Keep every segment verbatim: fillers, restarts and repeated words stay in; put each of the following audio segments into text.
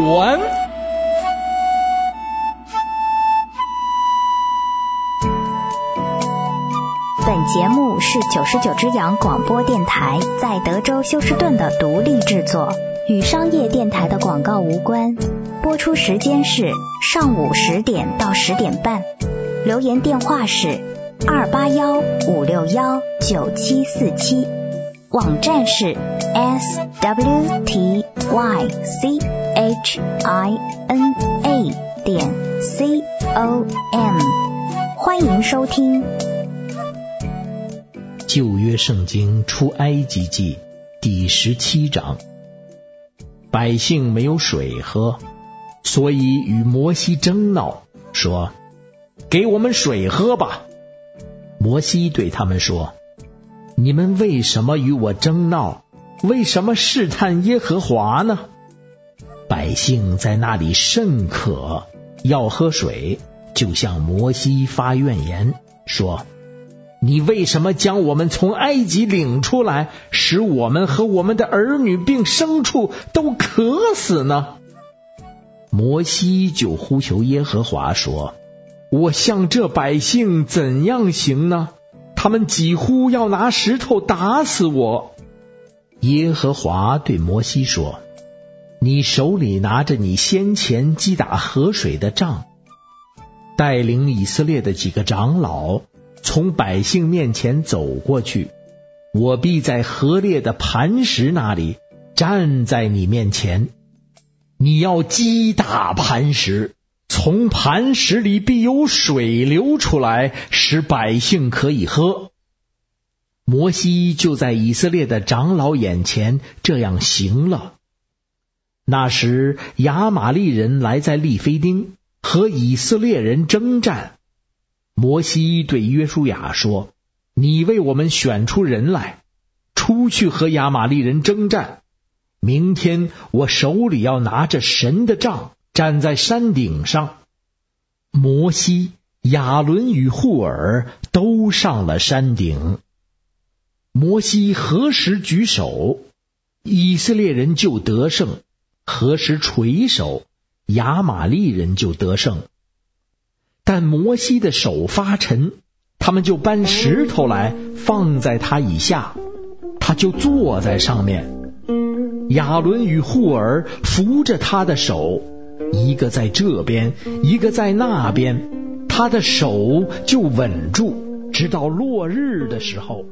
文。 本节目是九十九只羊广播电台在德州休斯顿的独立制作，与商业电台的广告无关。播出时间是上午十点到十点半。留言电话是二八幺五六幺九七四七，网站是 s w t y c h i n a 点 c o m， 欢迎收听。 旧约圣经出埃及记第十七章，百姓没有水喝，所以与摩西争闹，说：给我们水喝吧。摩西对他们说：你们为什么与我争闹？为什么试探耶和华呢？百姓在那里甚渴，要喝水，就向摩西发怨言，说：你为什么将我们从埃及领出来，使我们和我们的儿女并牲畜都渴死呢？摩西就呼求耶和华说：我向这百姓怎样行呢？他们几乎要拿石头打死我。耶和华对摩西说：你手里拿着你先前击打河水的杖，带领以色列的几个长老从百姓面前走过去，我必在河裂的磐石那里站在你面前。你要击打磐石，从磐石里必有水流出来，使百姓可以喝。摩西就在以色列的长老眼前这样行了。那时亚玛利人来在利非丁，和以色列人征战。摩西对约书亚说：你为我们选出人来，出去和亚玛利人征战。明天我手里要拿着神的杖，站在山顶上。摩西、亚伦与户尔都上了山顶。摩西何时举手，以色列人就得胜；何时垂手，亚玛利人就得胜。但摩西的手发沉，他们就搬石头来放在他以下，他就坐在上面。亚伦与户尔扶着他的手，一个在这边，一个在那边，他的手就稳住，直到落日的时候。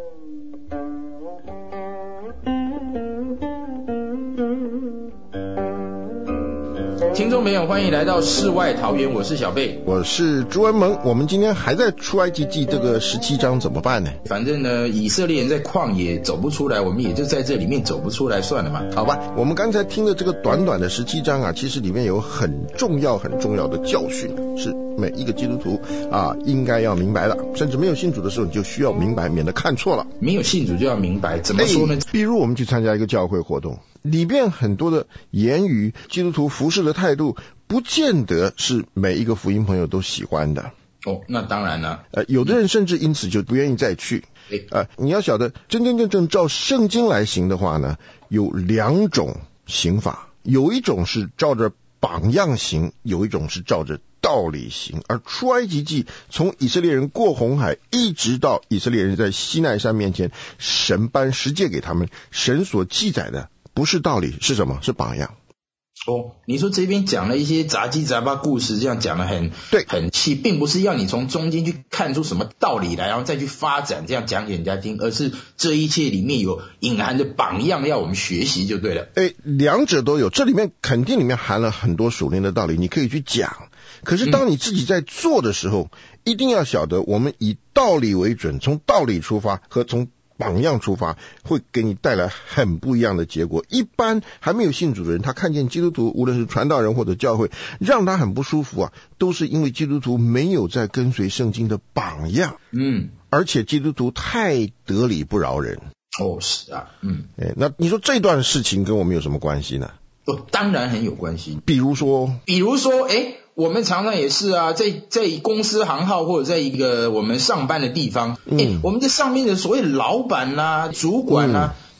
听众朋友，欢迎来到世外桃源，我是小贝， 我是朱文萌。我们今天还在出埃及记这个十七章，怎么办呢？ 反正呢，以色列人在旷野走不出来，我们也就在这里面走不出来算了嘛， 好吧。我们刚才听的这个短短的十七章啊，其实里面有很重要很重要的教训，是每一个基督徒啊应该要明白的，甚至没有信主的时候你就需要明白，免得看错了。 没有信主就要明白，怎么说呢？ 比如我们去参加一个教会活动，里边很多的言语，基督徒服事的态度，不见得是每一个福音朋友都喜欢的。 哦，那当然了。 呃，有的人甚至因此就不愿意再去。呃，你要晓得，真真正正照圣经来行的话呢，有两种行法，有一种是照着榜样行，有一种是照着道理行。而出埃及记从以色列人过红海，一直到以色列人在西奈山面前，神颁十诫给他们，神所记载的不是道理，是什么？是榜样。 哦，你说这边讲了一些杂七杂八故事，这样讲得很对很细，并不是要你从中间去看出什么道理来，然后再去发展，这样讲给人家听，而是这一切里面有隐含的榜样要我们学习就对了。 诶，两者都有，这里面肯定里面含了很多属灵的道理，你可以去讲。可是当你自己在做的时候，嗯、一定要晓得，我们以道理为准，从道理出发和从榜样出发，会给你带来很不一样的结果。一般还没有信主的人，他看见基督徒，无论是传道人或者教会，让他很不舒服啊，都是因为基督徒没有在跟随圣经的榜样。嗯，而且基督徒太得理不饶人。 哦，是啊，嗯， 哎，那你说这段事情跟我们有什么关系呢？ 哦，当然很有关系。 比如说， 比如说，哎。我们常常也是啊，在在公司行号或者在一个我们上班的地方，嗯，我们这上面的所谓老板啦、主管啦、嗯，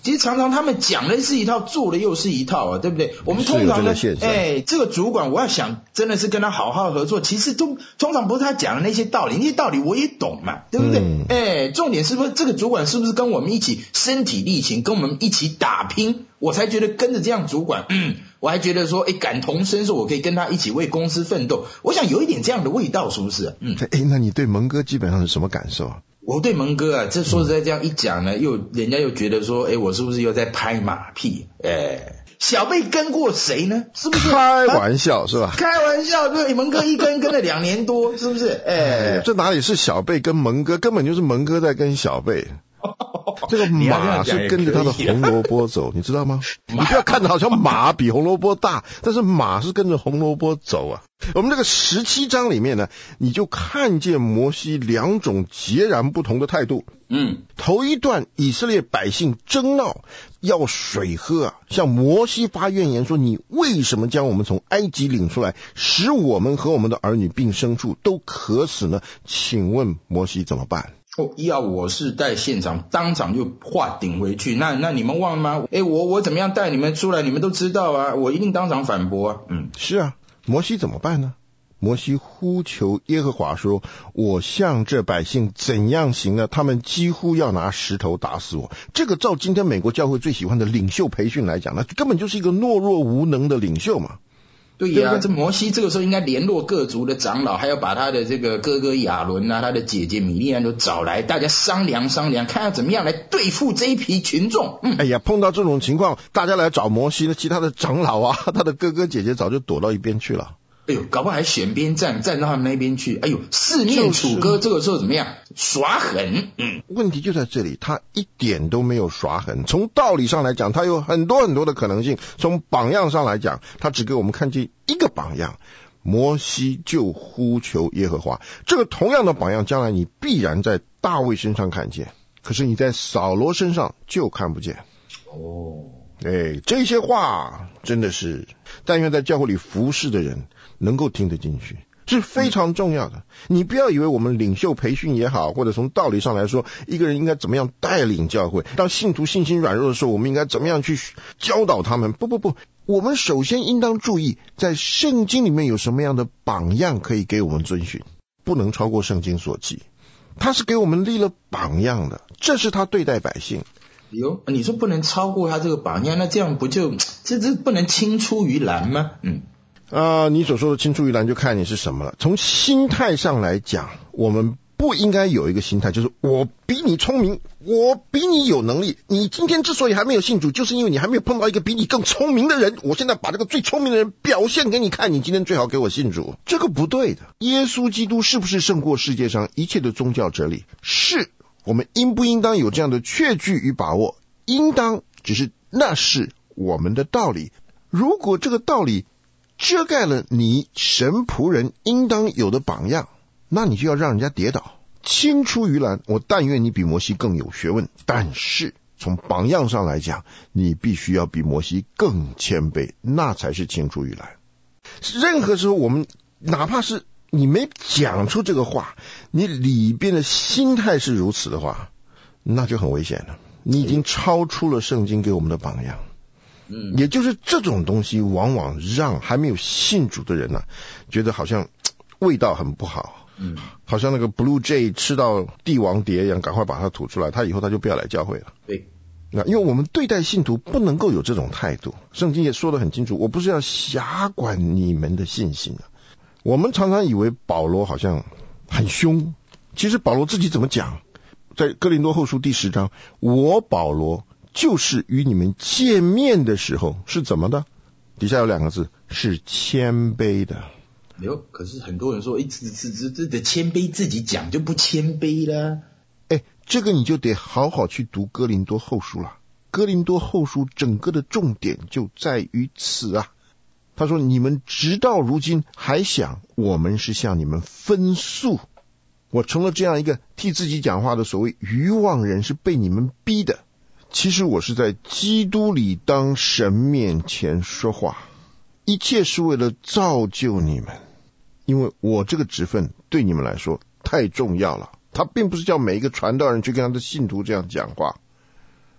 其实常常他们讲的是一套，做的又是一套啊，对不对？我们通常呢，哎，这个主管我要想真的是跟他好好合作，其实都通常不是他讲的那些道理，那些道理我也懂嘛，对不对？嗯、哎，重点是不是这个主管是不是跟我们一起身体力行，跟我们一起打拼，我才觉得跟着这样主管，嗯，我还觉得说，哎，感同身受，我可以跟他一起为公司奋斗。我想有一点这样的味道，是不是？嗯， 哎，那你对蒙哥基本上是什么感受啊？ 我对蒙哥啊，这说实在这样一讲呢，又人家又觉得说，哎，我是不是又在拍马屁？哎，小贝跟过谁呢？是不是？ 开玩笑、啊、是吧？ 开玩笑，对，蒙哥一跟跟了两年多，是不是？哎， 哎这哪里是小贝跟蒙哥，根本就是蒙哥在跟小贝。这个马是跟着他的红萝卜走， 你, 你知道吗？你不要看着好像马比红萝卜大，但是马是跟着红萝卜走啊。我们这个十七章里面呢，你就看见摩西两种截然不同的态度。嗯，头一段以色列百姓争闹要水喝啊，向摩西发怨言说，你为什么将我们从埃及领出来，使我们和我们的儿女并牲畜都渴死呢？请问摩西怎么办？ 哦，要我是带现场当场就话顶回去，那那你们忘了吗？诶，我我怎么样带你们出来，你们都知道啊，我一定当场反驳啊。 嗯，是啊，摩西怎么办呢？摩西呼求耶和华说，我向这百姓怎样行呢？他们几乎要拿石头打死我。这个照今天美国教会最喜欢的领袖培训来讲，那根本就是一个懦弱无能的领袖嘛。 对呀、啊，这摩西这个时候应该联络各族的长老，还要把他的这个哥哥亚伦啊，他的姐姐米利暗都找来，大家商量商量，看要怎么样来对付这一批群众。嗯， 哎呀，碰到这种情况，大家来找摩西呢，其他的长老啊，他的哥哥姐姐早就躲到一边去了。 哎呦，搞不好还选边站，站到他们那边去。哎呦，四面楚歌，这个时候怎么样？耍狠。嗯， 问题就在这里，他一点都没有耍狠。从道理上来讲，他有很多很多的可能性；从榜样上来讲，他只给我们看见一个榜样。摩西就呼求耶和华，这个同样的榜样，将来你必然在大卫身上看见，可是你在扫罗身上就看不见。哦，哎，这些话真的是，但愿在教会里服侍的人能够听得进去，是非常重要的。你不要以为我们领袖培训也好，或者从道理上来说，一个人应该怎么样带领教会，当信徒信心软弱的时候，我们应该怎么样去教导他们。不不不，我们首先应当注意，在圣经里面有什么样的榜样可以给我们遵循，不能超过圣经所记。他是给我们立了榜样的，这是他对待百姓。 哟，你说不能超过他这个榜样，那这样不就这这不能青出于蓝吗？嗯。 啊、呃，你所说的青出于蓝就看你是什么了。从心态上来讲，我们不应该有一个心态，就是我比你聪明，我比你有能力。你今天之所以还没有信主，就是因为你还没有碰到一个比你更聪明的人。我现在把这个最聪明的人表现给你看，你今天最好给我信主。这个不对的。耶稣基督是不是胜过世界上一切的宗教哲理？是。我们应不应当有这样的确据与把握？应当，只是那是我们的道理。如果这个道理遮盖了你神仆人应当有的榜样，那你就要让人家跌倒。青出于蓝，我但愿你比摩西更有学问，但是从榜样上来讲，你必须要比摩西更谦卑，那才是青出于蓝。任何时候我们哪怕是你没讲出这个话，你里边的心态是如此的话，那就很危险了。你已经超出了圣经给我们的榜样。嗯，也就是这种东西往往让还没有信主的人呢、啊，觉得好像味道很不好。嗯，好像那个 Blue Jay 吃到帝王蝶一样，赶快把它吐出来，他以后他就不要来教会了。 对。 那因为我们对待信徒不能够有这种态度，圣经也说得很清楚，我不是要辖管你们的信心啊。我们常常以为保罗好像很凶，其实保罗自己怎么讲？在哥林多后书第十章，我保罗就是与你们见面的时候是怎么的？底下有两个字，是谦卑的。 哟，可是很多人说，哎，这这这这的谦卑自己讲就不谦卑啦。 哎，这个你就得好好去读哥林多后书了。哥林多后书整个的重点就在于此啊。他说，你们直到如今还想我们是向你们分诉，我成了这样一个替自己讲话的所谓愚妄人，是被你们逼的。其实我是在基督里当神面前说话，一切是为了造就你们，因为我这个职分对你们来说太重要了。他并不是叫每一个传道人去跟他的信徒这样讲话，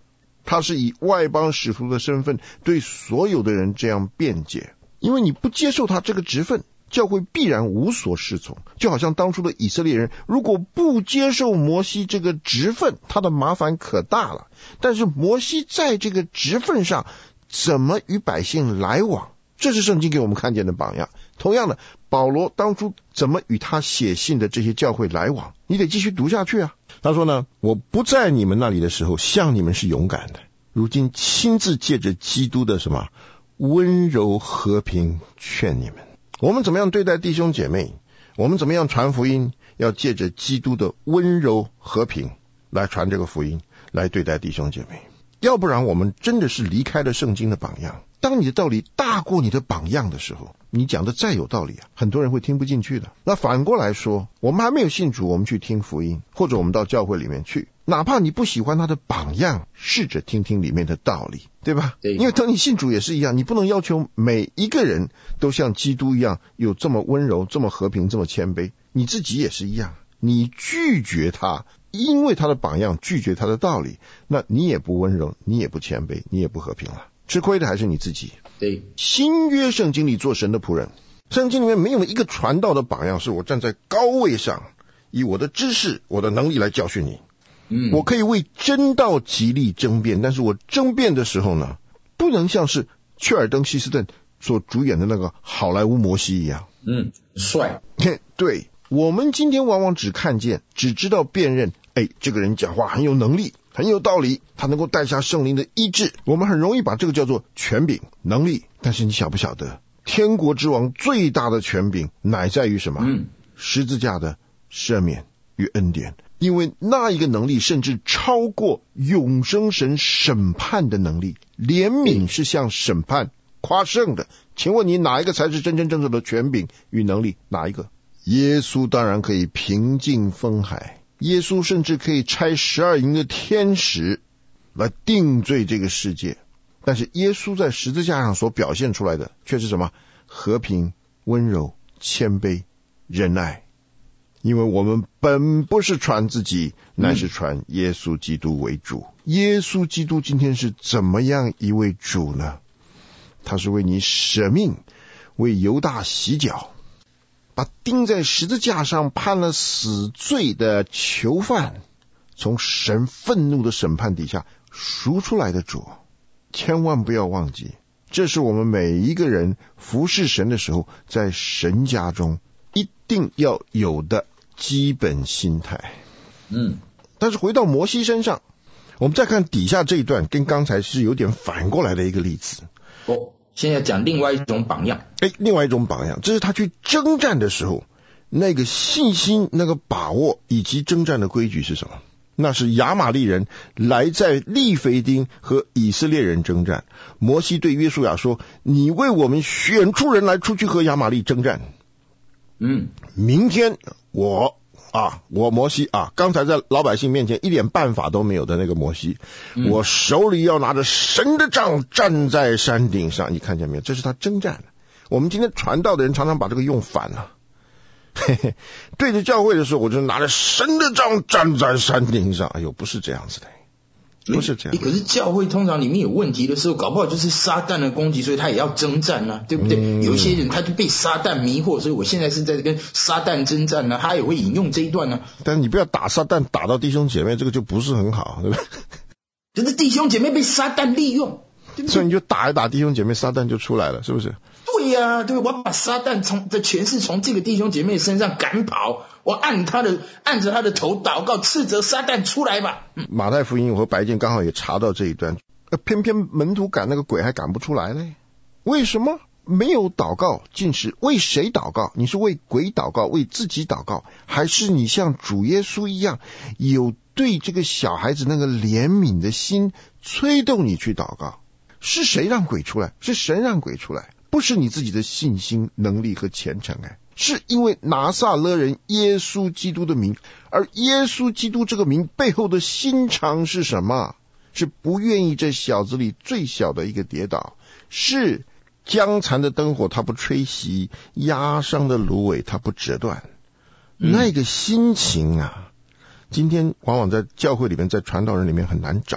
他是以外邦使徒的身份对所有的人这样辩解。因为你不接受他这个职分，教会必然无所适从。就好像当初的以色列人如果不接受摩西这个职分，他的麻烦可大了。但是摩西在这个职分上怎么与百姓来往，这是圣经给我们看见的榜样。同样的，保罗当初怎么与他写信的这些教会来往，你得继续读下去啊。他说呢，我不在你们那里的时候像你们是勇敢的，如今亲自借着基督的什么温柔和平劝你们。我们怎么样对待弟兄姐妹，我们怎么样传福音，要借着基督的温柔和平来传这个福音，来对待弟兄姐妹。要不然我们真的是离开了圣经的榜样。当你的道理大过你的榜样的时候，你讲的再有道理啊，很多人会听不进去的。那反过来说，我们还没有信主，我们去听福音，或者我们到教会里面去，哪怕你不喜欢他的榜样，试着听听里面的道理，对吧？对。因为等你信主也是一样，你不能要求每一个人都像基督一样有这么温柔，这么和平，这么谦卑，你自己也是一样。你拒绝他，因为他的榜样，拒绝他的道理，那你也不温柔，你也不谦卑，你也不和平了。吃亏的还是你自己。对，新约圣经里做神的仆人，圣经里面没有一个传道的榜样是我站在高位上，以我的知识我的能力来教训你。嗯，我可以为真道极力争辩，但是我争辩的时候呢，不能像是切尔登希斯顿所主演的那个好莱坞摩西一样。嗯，帅。对，我们今天往往只看见，只知道辨认，哎，这个人讲话很有能力，很有道理，他能够带下圣灵的医治，我们很容易把这个叫做权柄能力。但是你晓不晓得，天国之王最大的权柄乃在于什么？嗯，十字架的赦免与恩典。因为那一个能力甚至超过永生神审判的能力，怜悯是向审判夸胜的。请问你哪一个才是真真正正的权柄与能力？哪一个？耶稣当然可以平静风海，耶稣甚至可以差十二营的天使来定罪这个世界，但是耶稣在十字架上所表现出来的却是什么？和平、温柔、谦卑、仁爱。因为我们本不是传自己，乃是传耶稣基督为主。耶稣基督今天是怎么样一位主呢？他是为你舍命，为犹大洗脚，把钉在十字架上判了死罪的囚犯从神愤怒的审判底下赎出来的主。千万不要忘记，这是我们每一个人服侍神的时候在神家中一定要有的基本心态。嗯，但是回到摩西身上，我们再看底下这一段，跟刚才是有点反过来的一个例子。 哦，现在讲另外一种榜样。 哎，另外一种榜样，这是他去征战的时候，那个信心、那个把握以及征战的规矩是什么？那是亚玛力人来在利非丁和以色列人征战。摩西对约书亚说：“你为我们选出人来出去和亚玛力征战。”嗯，明天我啊，我摩西啊，刚才在老百姓面前一点办法都没有的那个摩西，嗯、我手里要拿着神的杖站在山顶上，你看见没有？这是他征战。我们今天传道的人常常把这个用反了。嘿嘿，对着教会的时候，我就拿着神的杖站在山顶上。哎呦，不是这样子的。不是这样。 可是教会通常里面有问题的时候，搞不好就是撒旦的攻击，所以他也要征战啊，对不对？嗯、有一些人他就被撒旦迷惑，所以我现在是在跟撒旦征战呢、啊，他也会引用这一段呢、啊。 但是你不要打撒旦打到弟兄姐妹，这个就不是很好，对不对？ 就是弟兄姐妹被撒旦利用，对不对？ 所以你就打一打弟兄姐妹，撒旦就出来了，是不是？ 对呀、啊，对，我要把撒旦从的权势从这个弟兄姐妹身上赶跑，我按他的按着他的头祷告，斥责撒旦出来吧。嗯、 马太福音和白健刚好也查到这一段，偏偏门徒赶那个鬼还赶不出来呢。为什么？没有祷告进食，为谁祷告？你是为鬼祷告，为自己祷告，还是你像主耶稣一样，有对这个小孩子那个怜悯的心催动你去祷告？是谁让鬼出来？是神让鬼出来，不是你自己的信心、能力和虔诚，哎，是因为拿撒勒人耶稣基督的名。而耶稣基督这个名背后的心肠是什么？是不愿意这小子里最小的一个跌倒，是将残的灯火他不吹熄，压伤的芦苇他不折断。嗯、那个心情啊，今天往往在教会里面，在传道人里面很难找。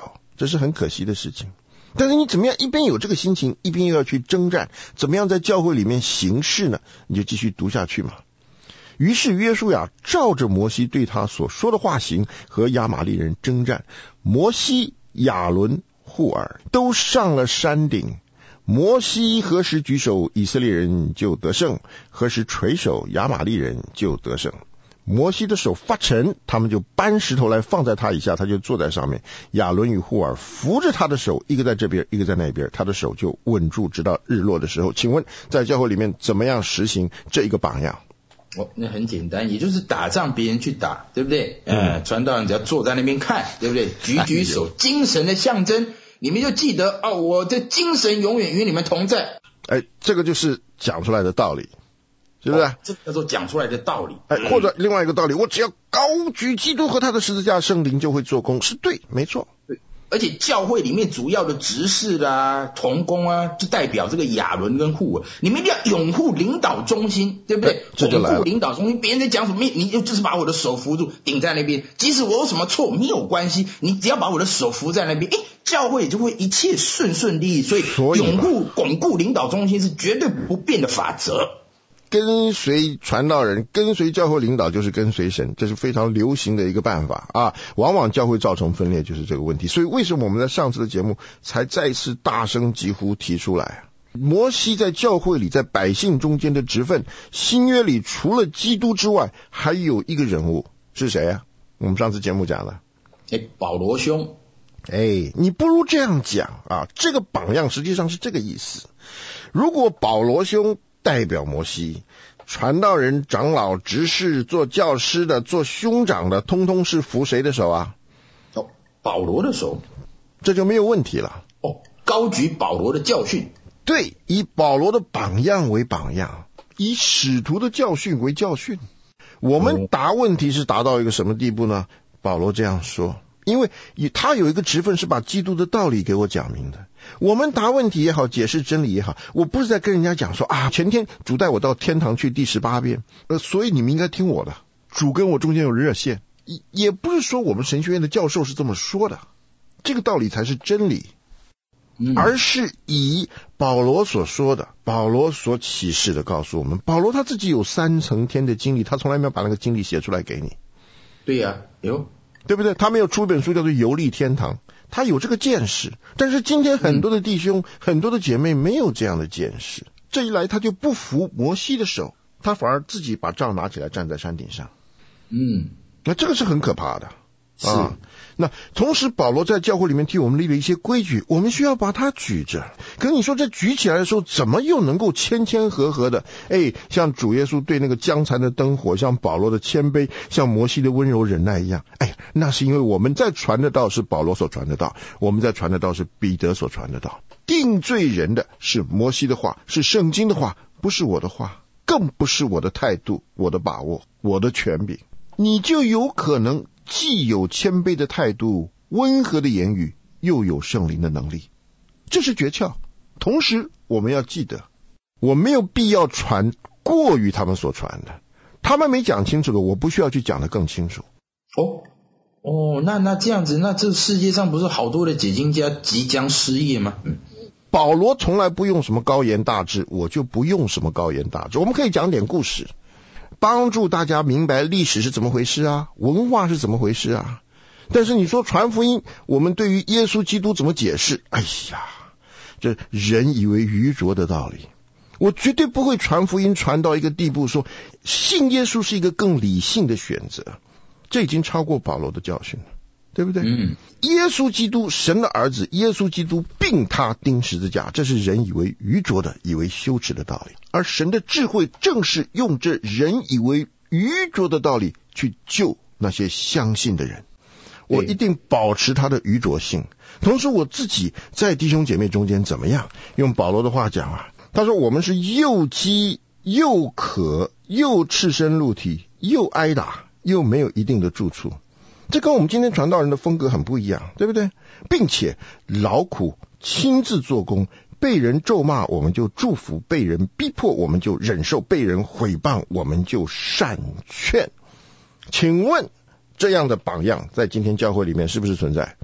这是很可惜的事情。但是你怎么样一边有这个心情，一边又要去征战，怎么样在教会里面行事呢？你就继续读下去嘛。于是约书亚照着摩西对他所说的话行，和亚玛利人征战。摩西、亚伦、户尔都上了山顶。摩西何时举手，以色列人就得胜；何时垂手，亚玛利人就得胜。摩西的手发沉，他们就搬石头来放在他以下，他就坐在上面。亚伦与户尔扶着他的手，一个在这边，一个在那边，他的手就稳住，直到日落的时候。请问在教会里面怎么样实行这一个榜样？ 哦，那很简单，也就是打仗别人去打，对不对？呃，传道人只要坐在那边看，对不对？举举手，精神的象征，你们就记得哦，我的精神永远与你们同在。 哎，这个就是讲出来的道理，是不是？ 哦、这叫做讲出来的道理。 哎，或者另外一个道理，我只要高举基督和他的十字架，圣灵就会做工，是对，没错。 对。而且教会里面主要的执事啦、同工啊，就代表这个亚伦跟户尔，你们一定要拥护领导中心，对不对？拥护领导中心，别人在讲什么，你就是把我的手扶住，顶在那边。即使我有什么错，没有关系，你只要把我的手扶在那边，哎，教会就会一切顺顺利利。所以，拥护、巩固领导中心是绝对不变的法则。 跟随传道人，跟随教会领导就是跟随神，这是非常流行的一个办法啊。往往教会造成分裂就是这个问题。所以为什么我们在上次的节目才再次大声疾呼提出来？摩西在教会里，在百姓中间的职分，新约里除了基督之外，还有一个人物是谁啊？我们上次节目讲了， 哎，保罗兄。 哎，你不如这样讲啊，这个榜样实际上是这个意思。如果保罗兄代表摩西，传道人、长老、执事、做教师的、做兄长的，通通是扶谁的手啊？ 哦，保罗的手， 这就没有问题了。 哦，高举保罗的教训， 对，以保罗的榜样为榜样，以使徒的教训为教训。我们答问题是达到一个什么地步呢？保罗这样说，因为他有一个职分是把基督的道理给我讲明的。我们答问题也好，解释真理也好，我不是在跟人家讲说啊，前天主带我到天堂去第十八遍，呃，所以你们应该听我的。主跟我中间有热线，也不是说我们神学院的教授是这么说的，这个道理才是真理，嗯、而是以保罗所说的，保罗所启示的告诉我们。保罗他自己有三层天的经历，他从来没有把那个经历写出来给你。 对呀、啊，有。 对不对？他没有出一本书叫做《游历天堂》，他有这个见识。但是今天很多的弟兄、嗯、很多的姐妹没有这样的见识，这一来他就不服摩西的手，他反而自己把杖拿起来站在山顶上。 嗯， 那这个是很可怕的。 是。 啊，那同时保罗在教会里面替我们立了一些规矩，我们需要把它举着。可是你说这举起来的时候，怎么又能够谦谦和和的？哎，像主耶稣对那个将残的灯火，像保罗的谦卑，像摩西的温柔忍耐一样。哎，那是因为我们在传的道是保罗所传的道，我们在传的道是彼得所传的道。定罪人的是摩西的话，是圣经的话，不是我的话，更不是我的态度、我的把握、我的权柄。你就有可能既有谦卑的态度、温和的言语，又有圣灵的能力，这是诀窍。同时我们要记得，我没有必要传过于他们所传的，他们没讲清楚的，我不需要去讲得更清楚。 哦哦，那那这样子，那这世界上不是好多的解经家即将失业吗？嗯， 保罗从来不用什么高言大志，我就不用什么高言大志。我们可以讲点故事，帮助大家明白历史是怎么回事啊，文化是怎么回事啊。但是你说传福音，我们对于耶稣基督怎么解释？哎呀，这人以为愚拙的道理，我绝对不会传福音传到一个地步说信耶稣是一个更理性的选择，这已经超过保罗的教训了，对不对？ 嗯， 耶稣基督神的儿子，耶稣基督并他钉十字架，这是人以为愚拙的、以为羞耻的道理，而神的智慧正是用这人以为愚拙的道理去救那些相信的人。我一定保持他的愚拙性，同时我自己在弟兄姐妹中间怎么样？用保罗的话讲啊，他说我们是又饥又渴，又赤身露体，又挨打，又没有一定的住处。这跟我们今天传道人的风格很不一样，对不对？并且劳苦亲自做工，被人咒骂我们就祝福，被人逼迫我们就忍受，被人毁谤我们就善劝。请问这样的榜样在今天教会里面是不是存在？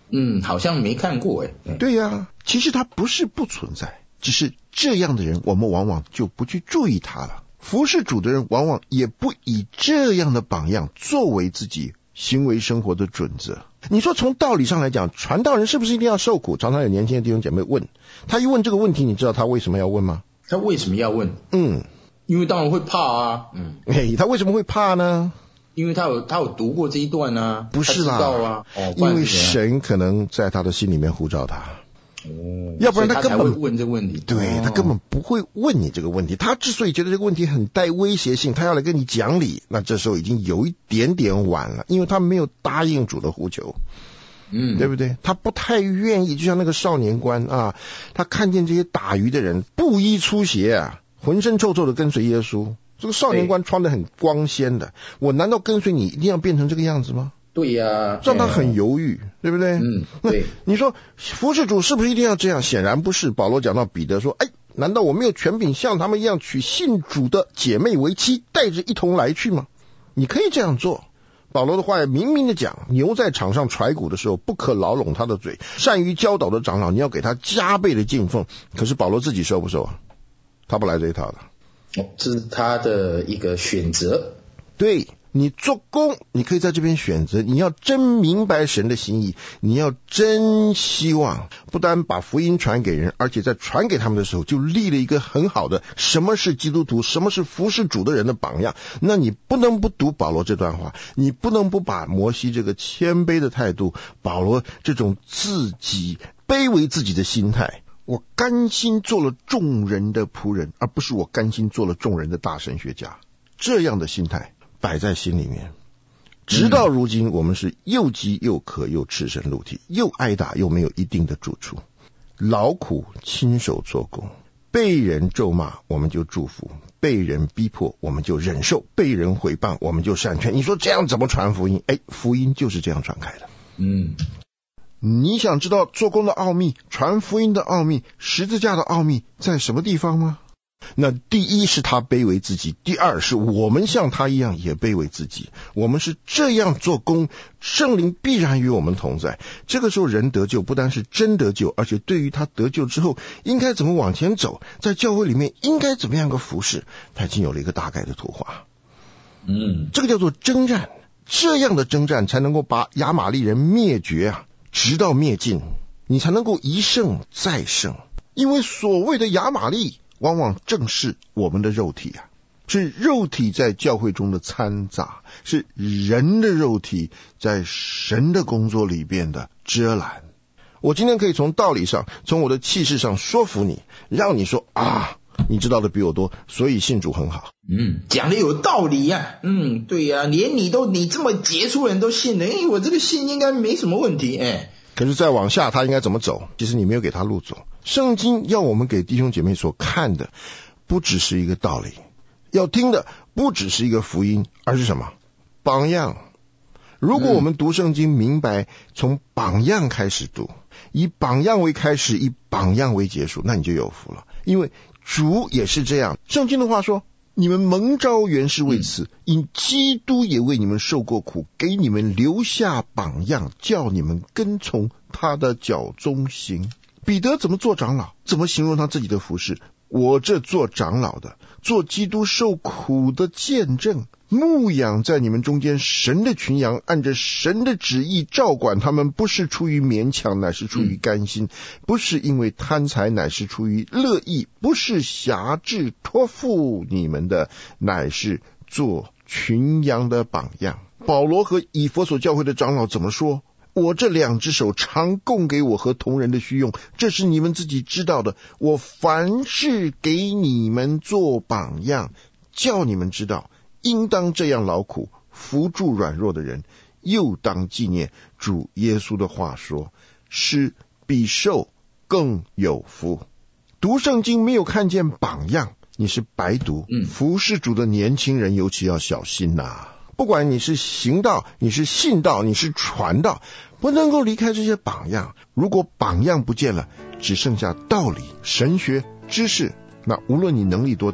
嗯，好像没看过哎。 对呀、啊，其实它不是不存在，只是这样的人我们往往就不去注意他了。服侍主的人往往也不以这样的榜样作为自己行为生活的准则。你说从道理上来讲，传道人是不是一定要受苦？常常有年轻的弟兄姐妹问，他一问这个问题，你知道他为什么要问吗？ 他为什么要问？ 嗯， 因为当然会怕啊。嗯， 嘿，他为什么会怕呢？ 因为他有他有读过这一段啊。 不是啦， 他知道啊。哦， 因为神可能在他的心里面呼召他。 哦， 要不然他根本他才会问这个问题。 对、 哦、 他根本不会问你这个问题。他之所以觉得这个问题很带威胁性，他要来跟你讲理，那这时候已经有一点点晚了，因为他没有答应主的呼求。嗯，对不对？他不太愿意，就像那个少年官啊，他看见这些打鱼的人布衣粗鞋啊，浑身臭臭的跟随耶稣。这个少年官穿得很光鲜的，我难道跟随你一定要变成这个样子吗？ 对呀、啊， 让他很犹豫，对不对？ 嗯，对。 你说服侍主是不是一定要这样？显然不是。保罗讲到彼得说：“哎，难道我没有权柄像他们一样娶信主的姐妹为妻，带着一同来去吗？”你可以这样做。保罗的话也明明的讲，牛在场上踹鼓的时候，不可牢笼他的嘴。善于教导的长老，你要给他加倍的敬奉。可是保罗自己收不收啊？他不来这一套的。 哦，这是他的一个选择。 对。你做工，你可以在这边选择，你要真明白神的心意，你要真希望不单把福音传给人，而且在传给他们的时候就立了一个很好的什么是基督徒，什么是服侍主的人的榜样。那你不能不读保罗这段话，你不能不把摩西这个谦卑的态度，保罗这种自己卑微自己的心态，我甘心做了众人的仆人，而不是我甘心做了众人的大神学家，这样的心态摆在心里面，直到如今我们是又饥又渴又赤身露体，又挨打又没有一定的住处，劳苦亲手做工，被人咒骂我们就祝福，被人逼迫我们就忍受，被人毁谤我们就善劝。你说这样怎么传福音？哎，福音就是这样传开的。 嗯， 你想知道做工的奥秘，传福音的奥秘，十字架的奥秘在什么地方吗？那第一是他卑微自己，第二是我们像他一样也卑微自己。我们是这样做工，圣灵必然与我们同在。这个时候人得救不单是真得救，而且对于他得救之后应该怎么往前走，在教会里面应该怎么样个服侍，他已经有了一个大概的图画。 嗯， 这个叫做征战，这样的征战才能够把亚玛力人灭绝啊，直到灭尽，你才能够一胜再胜。因为所谓的亚玛力往往正是我们的肉体啊，是肉体在教会中的掺杂，是人的肉体在神的工作里边的遮拦。我今天可以从道理上，从我的气势上说服你，让你说啊，你知道的比我多，所以信主很好。 嗯，讲的有道理呀、啊。嗯，对呀、啊，连你都你这么杰出人都信了，哎，我这个信应该没什么问题，哎。 可是再往下他应该怎么走？其实你没有给他路走。圣经要我们给弟兄姐妹所看的不只是一个道理，要听的不只是一个福音，而是什么？榜样。如果我们读圣经明白从榜样开始读，以榜样为开始，以榜样为结束，那你就有福了。因为主也是这样，圣经的话说，你们蒙召原是为此，因基督也为你们受过苦，给你们留下榜样，叫你们跟从他的脚中行。彼得怎么做长老？怎么形容他自己的服事？我这做长老的，做基督受苦的见证，牧养在你们中间神的群羊，按着神的旨意照管他们，不是出于勉强，乃是出于甘心；不是因为贪财，乃是出于乐意；不是辖制托付你们的，乃是做群羊的榜样。保罗和以弗所教会的长老怎么说？我这两只手常供给我和同人的需用，这是你们自己知道的。我凡事给你们做榜样，叫你们知道应当这样劳苦，扶助软弱的人，又当纪念主耶稣的话说，施比受更有福。读圣经没有看见榜样，你是白读。服侍主的年轻人尤其要小心呐、啊！不管你是行道，你是信道，你是传道，不能够离开这些榜样。如果榜样不见了，只剩下道理、神学、知识，那无论你能力多大，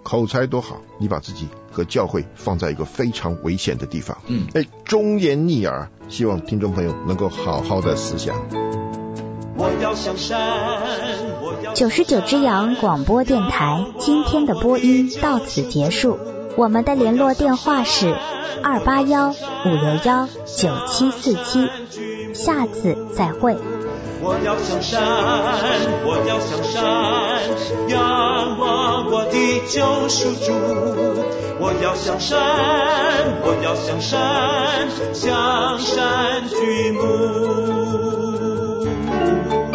口才多好，你把自己和教会放在一个非常危险的地方。 嗯， 哎，忠言逆耳，希望听众朋友能够好好的思想。 我要向山，九十九只羊广播电台今天的播音到此结束，我们的联络电话是二八幺五六幺九七四七，下次再会。 我要向山，我要向山，仰望我的救赎主。我要向山，我要向山，向山举目。